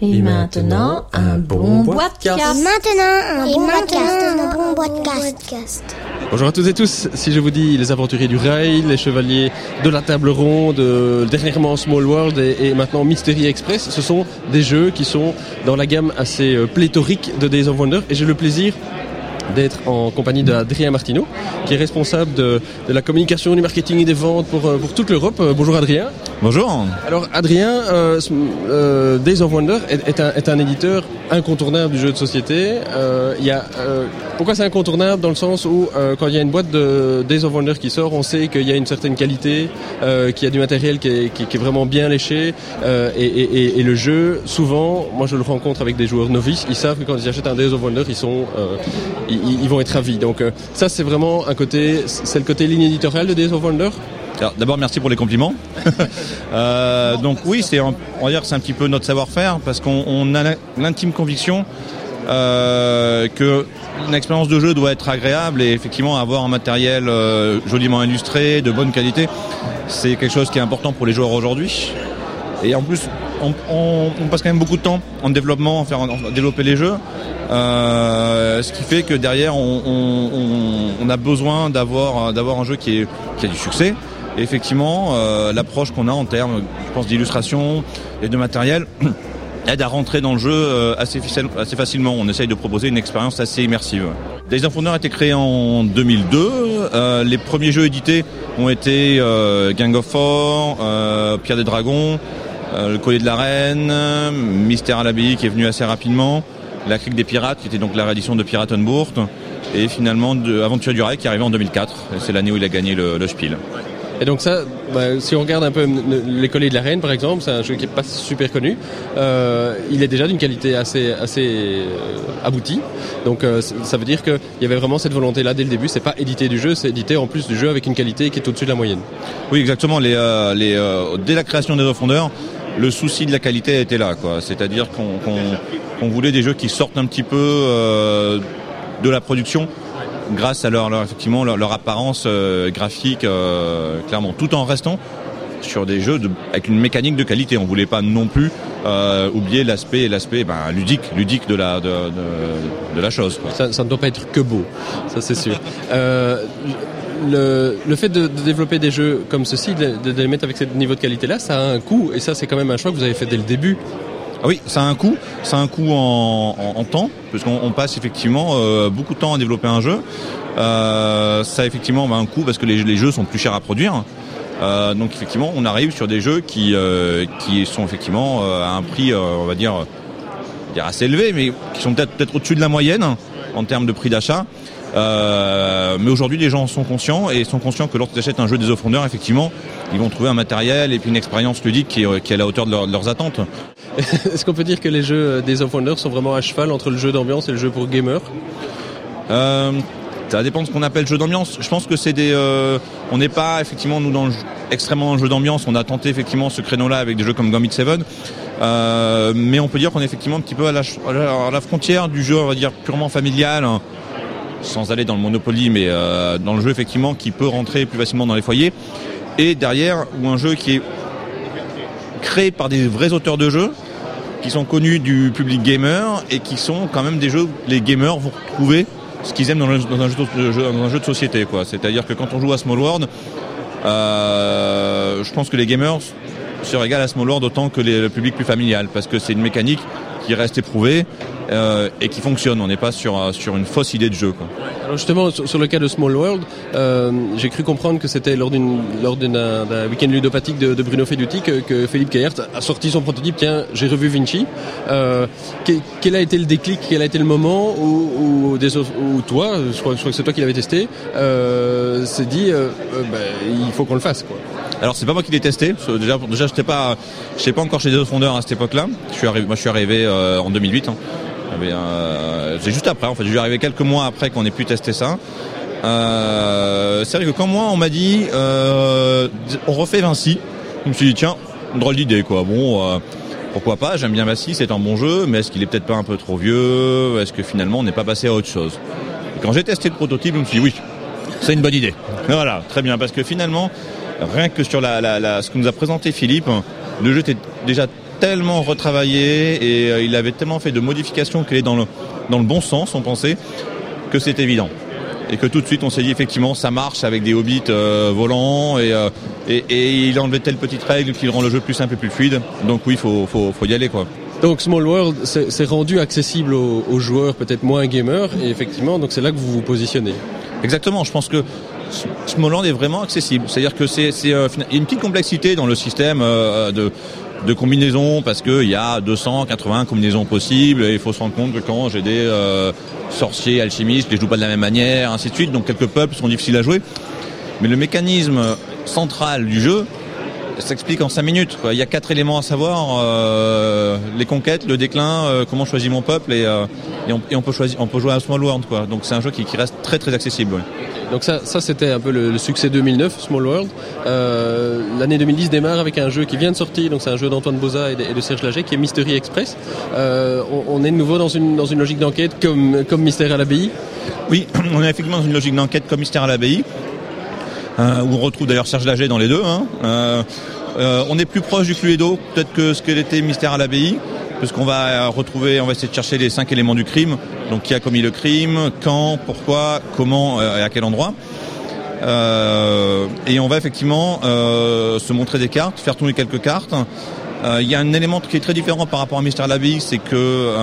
Et maintenant, un bon podcast. Et maintenant, un bon podcast. Bonjour à toutes et tous, si je vous dis les aventuriers du rail, les chevaliers de la table ronde, dernièrement Small World et maintenant Mystery Express, ce sont des jeux qui sont dans la gamme assez pléthorique de Days of Wonder et j'ai le plaisir d'être en compagnie d'Adrien Martineau, qui est responsable de la communication, du marketing et des ventes pour toute l'Europe. Bonjour Adrien. Bonjour. Alors Adrien, Days of Wonder est un éditeur incontournable du jeu de société. Pourquoi c'est incontournable? Dans le sens où quand il y a une boîte de Days of Wonder qui sort, on sait qu'il y a une certaine qualité, qu'il y a du matériel qui est vraiment bien léché, et le jeu, souvent, moi je le rencontre avec des joueurs novices, ils savent que quand ils achètent un Days of Wonder, ils vont être ravis. Donc ça c'est vraiment c'est le côté ligne éditoriale de Days of Wonder. Alors, d'abord merci pour les compliments. Donc oui, on va dire que c'est un petit peu notre savoir-faire parce qu'on a l'intime conviction que une expérience de jeu doit être agréable et effectivement avoir un matériel joliment illustré, de bonne qualité, c'est quelque chose qui est important pour les joueurs aujourd'hui. Et en plus, on passe quand même beaucoup de temps en développement, en développer les jeux. Ce qui fait que derrière on a besoin d'avoir un jeu qui a du succès. Et effectivement, l'approche qu'on a en termes, je pense, d'illustration et de matériel aide à rentrer dans le jeu assez facilement. On essaye de proposer une expérience assez immersive. Days of Wonder a été créé en 2002. Les premiers jeux édités ont été Gang of Four, Pierre des Dragons, Le Collier de la Reine, Mystère à l'Abbaye qui est venu assez rapidement, La Crique des Pirates qui était donc la réédition de Piratenbourg, et finalement Aventurier du Rail qui est arrivé en 2004. C'est l'année où il a gagné le Spiel. Et donc ça, si on regarde un peu Les Colliers de la Reine par exemple, c'est un jeu qui n'est pas super connu. Il est déjà d'une qualité assez aboutie. Donc ça veut dire qu'il y avait vraiment cette volonté-là dès le début. C'est pas éditer du jeu, c'est éditer en plus du jeu avec une qualité qui est au-dessus de la moyenne. Oui, exactement. Dès la création des Days of Wonder, le souci de la qualité était là, quoi. C'est-à-dire qu'on voulait des jeux qui sortent un petit peu de la production, grâce à leur apparence graphique, clairement, tout en restant sur des jeux avec une mécanique de qualité. On voulait pas non plus oublier l'aspect ludique de la chose, quoi. Ça ne doit pas être que beau, ça c'est sûr. Le fait de développer des jeux comme ceci, de les mettre avec ce niveau de qualité-là, ça a un coût, et ça c'est quand même un choix que vous avez fait dès le début. Oui, ça a un coût en temps, parce qu'on passe effectivement beaucoup de temps à développer un jeu. Ça effectivement a un coût parce que les jeux sont plus chers à produire. Donc effectivement, on arrive sur des jeux qui sont effectivement à un prix, on va dire assez élevé, mais qui sont peut-être au-dessus de la moyenne en termes de prix d'achat. Mais aujourd'hui, les gens sont conscients que lorsqu'ils achètent un jeu des of Wonder, effectivement, ils vont trouver un matériel et puis une expérience ludique qui est à la hauteur de leurs attentes. Est-ce qu'on peut dire que les jeux des of Wonder sont vraiment à cheval entre le jeu d'ambiance et le jeu pour gamers? Ça dépend de ce qu'on appelle jeu d'ambiance. Je pense que c'est on n'est pas effectivement nous extrêmement dans le jeu d'ambiance. On a tenté effectivement ce créneau-là avec des jeux comme Gambit 7. Mais on peut dire qu'on est effectivement un petit peu à la frontière du jeu, on va dire purement familial, hein, sans aller dans le Monopoly, mais dans le jeu effectivement qui peut rentrer plus facilement dans les foyers. Et derrière, ou un jeu qui est créé par des vrais auteurs de jeux qui sont connus du public gamer et qui sont quand même des jeux où les gamers vont retrouver ce qu'ils aiment dans un jeu de société, quoi. C'est-à-dire que quand on joue à Small World, je pense que les gamers se régalent à Small World autant que le public plus familial, parce que c'est une mécanique qui reste éprouvée et qui fonctionne. On n'est pas sur une fausse idée de jeu, quoi. Alors justement, sur le cas de Small World, j'ai cru comprendre que c'était lors d'un week-end ludopathique de Bruno Feduti que Philippe Caillert a sorti son prototype. Tiens, j'ai revu Vinci. Quel a été le déclic? Quel a été le moment où toi, je crois que c'est toi qui l'avais testé, s'est dit il faut qu'on le fasse, quoi. Alors c'est pas moi qui l'ai testé. Déjà j'étais pas encore chez Days of Wonder à cette époque-là. Je suis arrivé en 2008. Hein. C'est juste après. En fait, je suis arrivé quelques mois après qu'on ait pu tester ça. C'est vrai que quand moi on m'a dit on refait Vinci, je me suis dit tiens, drôle d'idée, quoi. Bon, pourquoi pas, j'aime bien Vinci, c'est un bon jeu, mais est-ce qu'il est peut-être pas un peu trop vieux? Est-ce que finalement on n'est pas passé à autre chose? Et quand j'ai testé le prototype, je me suis dit oui, c'est une bonne idée. Voilà, très bien, parce que finalement, rien que sur ce que nous a présenté Philippe, le jeu était déjà tellement retravaillé et il avait tellement fait de modifications qu'elle est dans le bon sens, on pensait, que c'est évident. Et que tout de suite on s'est dit effectivement ça marche avec des hobbits volants et il enlevait telle petite règle qui rend le jeu plus simple et plus fluide. Donc oui, faut y aller quoi. Donc Small World c'est rendu accessible aux joueurs peut-être moins gamers et effectivement donc c'est là que vous vous positionnez. Exactement, je pense que Small World est vraiment accessible. C'est-à-dire que il y a une petite complexité dans le système de combinaisons parce que il y a 280 combinaisons possibles et il faut se rendre compte que quand j'ai des sorciers, alchimistes, je les joue pas de la même manière, ainsi de suite. Donc quelques peuples sont difficiles à jouer. Mais le mécanisme central du jeu s'explique en 5 minutes. Il y a 4 éléments à savoir les conquêtes, le déclin, comment choisir mon peuple et on peut jouer à Small World quoi. Donc c'est un jeu qui reste très très accessible. Ouais. Donc ça c'était un peu le succès 2009 Small World. L'année 2010 démarre avec un jeu qui vient de sortir, donc c'est un jeu d'Antoine Boza et de Serge Laget qui est Mystery Express. On est de nouveau dans une logique d'enquête comme Mystère à l'abbaye. Oui, on est effectivement dans une logique d'enquête comme Mystère à l'abbaye. Où on retrouve d'ailleurs Serge Laget dans les deux. On est plus proche du Cluedo peut-être que ce qu'elle était Mystère à l'abbaye, puisqu'on va essayer de chercher les 5 éléments du crime. Donc qui a commis le crime, quand, pourquoi, comment et à quel endroit. Et on va effectivement se montrer des cartes, faire tourner quelques cartes. Il y a un élément qui est très différent par rapport à Mystère à l'abbaye, c'est que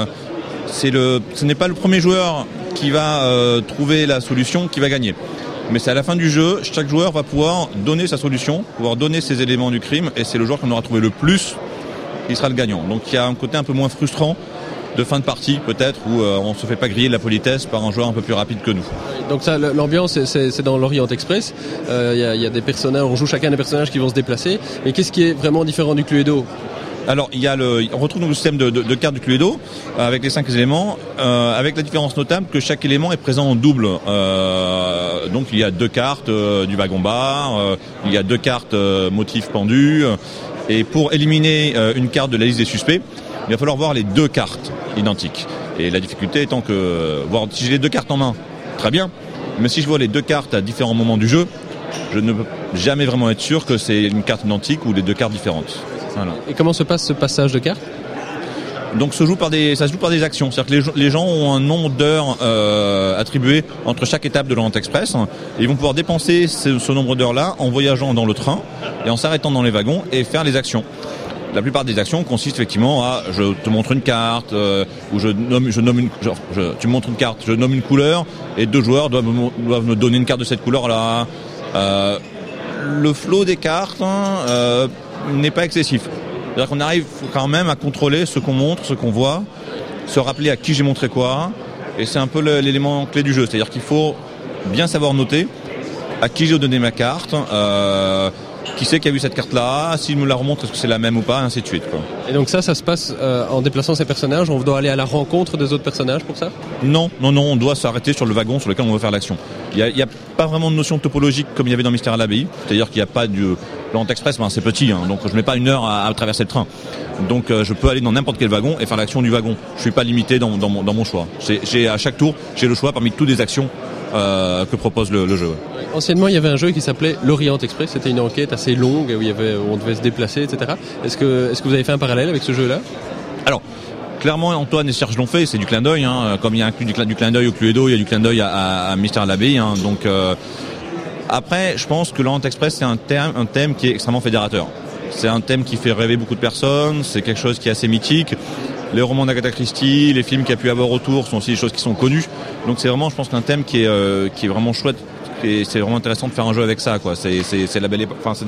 ce n'est pas le premier joueur qui va trouver la solution qui va gagner. Mais c'est à la fin du jeu, chaque joueur va pouvoir donner sa solution, pouvoir donner ses éléments du crime, et c'est le joueur qu'on aura trouvé le plus qui sera le gagnant. Donc il y a un côté un peu moins frustrant de fin de partie peut-être, où on se fait pas griller de la politesse par un joueur un peu plus rapide que nous. Donc ça, l'ambiance c'est dans l'Orient Express, il y a des personnages, on joue chacun des personnages qui vont se déplacer, mais qu'est-ce qui est vraiment différent du Cluedo ? Alors on retrouve le système de cartes du Cluedo avec les 5 éléments, avec la différence notable que chaque élément est présent en double. Donc il y a 2 cartes du wagon-bar, il y a 2 cartes motifs pendus, et pour éliminer une carte de la liste des suspects, il va falloir voir les 2 cartes identiques. Et la difficulté étant que si j'ai les 2 cartes en main, très bien, mais si je vois les 2 cartes à différents moments du jeu, je ne peux jamais vraiment être sûr que c'est une carte identique ou les 2 cartes différentes. Voilà. Et comment se passe ce passage de cartes ? Donc ça se joue par des actions, c'est-à-dire que les gens ont un nombre d'heures attribuées entre chaque étape de l'Orient Express, et ils vont pouvoir dépenser ce nombre d'heures-là en voyageant dans le train et en s'arrêtant dans les wagons et faire les actions. La plupart des actions consistent effectivement à je te montre une carte ou tu me montres une carte, je nomme une couleur et 2 joueurs doivent me donner une carte de cette couleur-là. Le flow des cartes n'est pas excessif. C'est-à-dire qu'on arrive quand même à contrôler ce qu'on montre, ce qu'on voit, se rappeler à qui j'ai montré quoi, et c'est un peu l'élément clé du jeu. C'est-à-dire qu'il faut bien savoir noter à qui j'ai donné ma carte, qui c'est qui a vu cette carte-là, s'il me la remontre, est-ce que c'est la même ou pas, ainsi de suite, quoi. Et donc ça se passe en déplaçant ces personnages, on doit aller à la rencontre des autres personnages pour ça ? Non, on doit s'arrêter sur le wagon sur lequel on veut faire l'action. Il y a pas vraiment de notion topologique comme il y avait dans Mystère à l'abbaye, c'est-à-dire qu'il n'y a pas l'Orient Express, c'est petit, donc je mets pas 1 heure à traverser le train. Donc je peux aller dans n'importe quel wagon et faire l'action du wagon. Je suis pas limité dans mon choix. À chaque tour, j'ai le choix parmi toutes les actions que propose le jeu. Anciennement, il y avait un jeu qui s'appelait l'Orient Express. C'était une enquête assez longue où on devait se déplacer, etc. Est-ce que vous avez fait un parallèle avec ce jeu-là ? Alors, clairement, Antoine et Serge l'ont fait. C'est du clin d'œil. Comme il y a du clin d'œil au Cluedo, il y a du clin d'œil à Mystère à l'abbaye. Donc, après, je pense que l'Orient Express, c'est un thème qui est extrêmement fédérateur. C'est un thème qui fait rêver beaucoup de personnes. C'est quelque chose qui est assez mythique. Les romans d'Agatha Christie, les films qu'il y a pu avoir autour sont aussi des choses qui sont connues. Donc c'est vraiment, je pense, un thème qui est vraiment chouette. Et c'est vraiment intéressant de faire un jeu avec ça, quoi. C'est la belle époque. Enfin,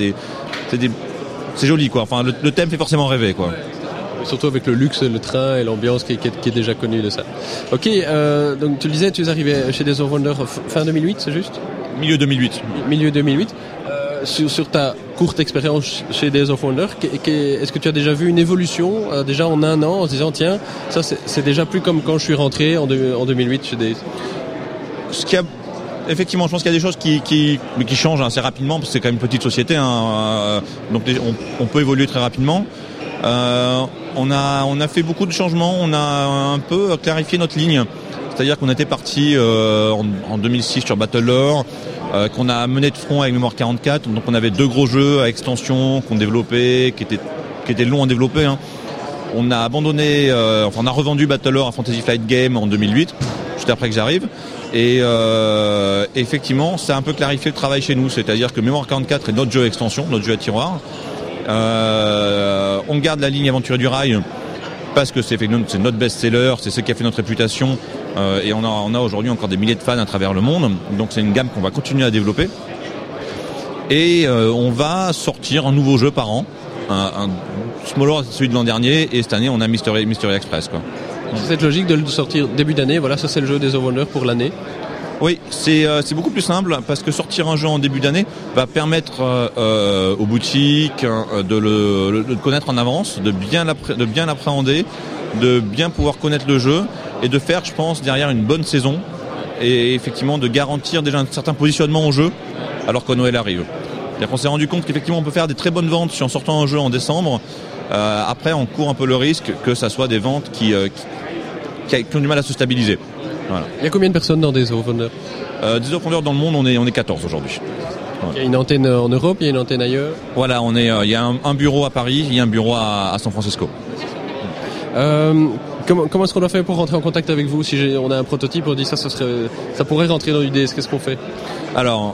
c'est joli, quoi. Enfin, le thème fait forcément rêver, quoi. Surtout avec le luxe, le train et l'ambiance qui est déjà connue de ça. Ok, donc tu le disais, tu es arrivé chez Days of Wonder fin 2008, c'est juste ? Milieu 2008. Milieu 2008. Sur ta courte expérience chez Days of Wonder, est-ce que tu as déjà vu une évolution déjà en 1 an en se disant tiens, ça c'est déjà plus comme quand je suis rentré en 2008 chez Days ? Effectivement, je pense qu'il y a des choses qui changent assez rapidement parce que c'est quand même une petite société, donc on peut évoluer très rapidement. On a fait beaucoup de changements, on a un peu clarifié notre ligne. C'est-à-dire qu'on était parti en 2006 sur Battlelore, qu'on a mené de front avec Mémoire 44. Donc on avait 2 gros jeux à extension qu'on développait, qui étaient qui était long à développer. Hein. On a abandonné, on a revendu Battlelore à Fantasy Flight Games en 2008, juste après que j'arrive. Et effectivement, ça a un peu clarifié le travail chez nous. C'est-à-dire que Mémoire 44 est notre jeu extension, notre jeu à tiroir. On garde la ligne Aventurier du Rail parce que c'est notre best-seller, c'est ce qui a fait notre réputation. Et on a aujourd'hui encore des milliers de fans à travers le monde. Donc c'est une gamme qu'on va continuer à développer. Et on va sortir un nouveau jeu par an. Un Small c'est celui de l'an dernier, et cette année on a Mystery Express, quoi. Cette logique de le sortir début d'année, voilà, ça c'est le jeu des of Wonder pour l'année. Oui, c'est beaucoup plus simple parce que sortir un jeu en début d'année va permettre aux boutiques de le connaître en avance, de bien l'appréhender, de bien pouvoir connaître le jeu et de faire, je pense, derrière une bonne saison et effectivement de garantir déjà un certain positionnement au jeu alors que Noël arrive. C'est-à-dire qu'on s'est rendu compte qu'effectivement on peut faire des très bonnes ventes en sortant un jeu en décembre. Après, on court un peu le risque que ça soit des ventes qui ont du mal à se stabiliser. Voilà. Il y a combien de personnes dans des of Wonder? Des of Wonder dans le monde, on est 14 aujourd'hui. Voilà. Il y a une antenne en Europe, il y a une antenne ailleurs. Voilà, il y a un bureau à Paris, il y a un bureau à San Francisco. Comment est-ce qu'on doit faire pour rentrer en contact avec vous? Si on a un prototype, on dit ça pourrait rentrer dans l'idée. Qu'est-ce qu'on fait? Alors,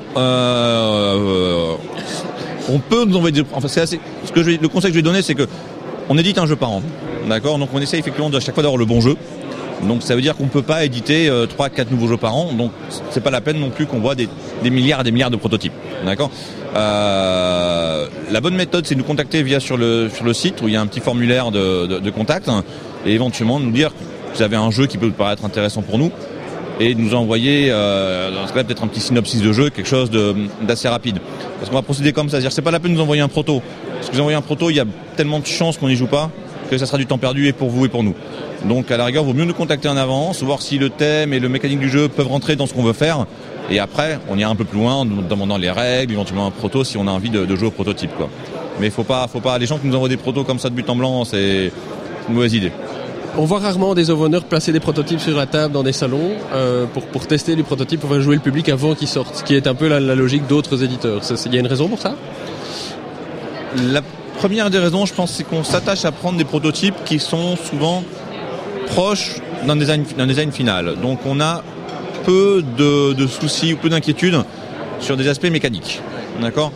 on peut nous envoyer le conseil que je vais donner, c'est que on édite un jeu par an. D'accord? Donc on essaie effectivement à chaque fois d'avoir le bon jeu. Donc ça veut dire qu'on ne peut pas éditer 3-4 nouveaux jeux par an. Donc c'est pas la peine non plus qu'on voit des milliards et des milliards de prototypes. D'accord? La bonne méthode, c'est de nous contacter sur le site où il y a un petit formulaire de contact et éventuellement nous dire que vous avez un jeu qui peut vous paraître intéressant pour nous et de nous envoyer dans ce cas-là peut-être un petit synopsis de jeu, quelque chose d'assez rapide. Parce qu'on va procéder comme ça, c'est-à-dire c'est pas la peine de nous envoyer un proto. Parce que vous envoyez un proto, il y a tellement de chances qu'on n'y joue pas que ça sera du temps perdu et pour vous et pour nous. Donc à la rigueur, il vaut mieux nous contacter en avance, voir si le thème et le mécanique du jeu peuvent rentrer dans ce qu'on veut faire. Et après, on ira un peu plus loin en nous demandant les règles, éventuellement un proto si on a envie de jouer au prototype, quoi. Mais faut pas, les gens qui nous envoient des protos comme ça de but en blanc, c'est une mauvaise idée. On voit rarement des of Wonder placer des prototypes sur la table dans des salons pour tester les prototypes, pour faire jouer le public avant qu'ils sortent, ce qui est un peu la logique d'autres éditeurs. Il y a une raison pour ça? La première des raisons, je pense, c'est qu'on s'attache à prendre des prototypes qui sont souvent proches d'un design final. Donc on a peu de soucis ou peu d'inquiétudes sur des aspects mécaniques. D'accord?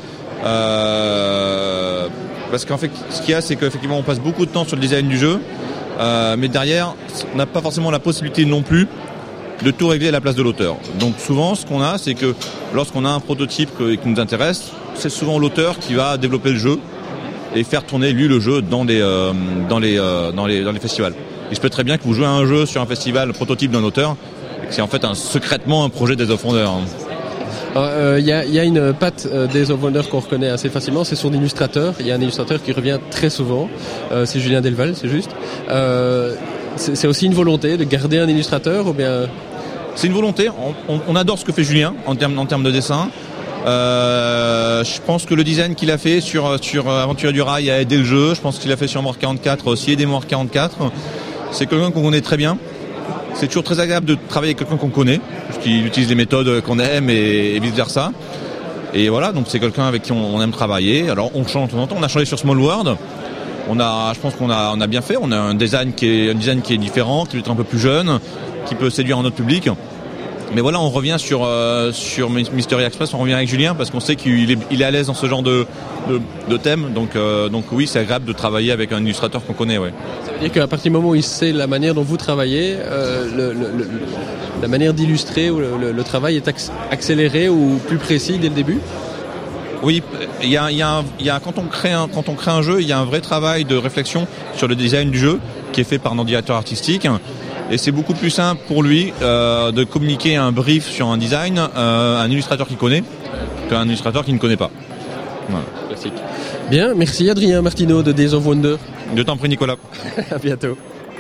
Parce qu'en fait, ce qu'il y a, c'est qu'effectivement, on passe beaucoup de temps sur le design du jeu, mais derrière, on n'a pas forcément la possibilité non plus de tout régler à la place de l'auteur. Donc souvent, ce qu'on a, c'est que lorsqu'on a un prototype qui nous intéresse, c'est souvent l'auteur qui va développer le jeu et faire tourner lui le jeu dans les festivals. Il se peut très bien que vous jouez à un jeu sur un festival prototype d'un auteur et que c'est en fait secrètement un projet des of Wonder. Il y a une patte des of Wonder qu'on reconnaît assez facilement, c'est son illustrateur. Il y a un illustrateur qui revient très souvent, c'est Julien Delval, c'est juste. C'est aussi une volonté de garder un illustrateur ou bien... C'est une volonté, on adore ce que fait Julien en termes de dessin. Je pense que le design qu'il a fait sur Aventurier du Rail a aidé le jeu. Je pense qu'il a fait sur Mémoire 44 aussi, aidé Mémoire 44. C'est quelqu'un qu'on connaît très bien. C'est toujours très agréable de travailler avec quelqu'un qu'on connaît, parce qu'il utilise des méthodes qu'on aime et vice versa. Et voilà, donc c'est quelqu'un avec qui on aime travailler. Alors on change de temps en temps. On a changé sur Small World. Je pense qu'on a bien fait. On a un design qui est différent, qui est un peu plus jeune, qui peut séduire un autre public. Mais voilà, on revient sur Mystery Express, on revient avec Julien parce qu'on sait qu'il est à l'aise dans ce genre de thème. Donc oui, c'est agréable de travailler avec un illustrateur qu'on connaît. Ouais. Ça veut dire qu'à partir du moment où il sait la manière dont vous travaillez, la manière d'illustrer ou le travail est accéléré ou plus précis dès le début? Oui, quand on crée un jeu, il y a un vrai travail de réflexion sur le design du jeu qui est fait par un directeur artistique. Et c'est beaucoup plus simple pour lui de communiquer un brief sur un design à un illustrateur qui connaît qu'un illustrateur qui ne connaît pas. Voilà. Classique. Bien, merci Adrien Martineau de Days of Wonder. De t'en prie Nicolas. À bientôt.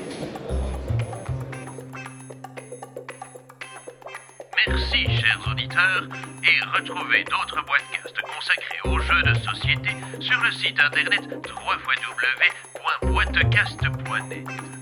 Merci chers auditeurs et retrouvez d'autres podcasts consacrés aux jeux de société sur le site internet www.boitecast.net.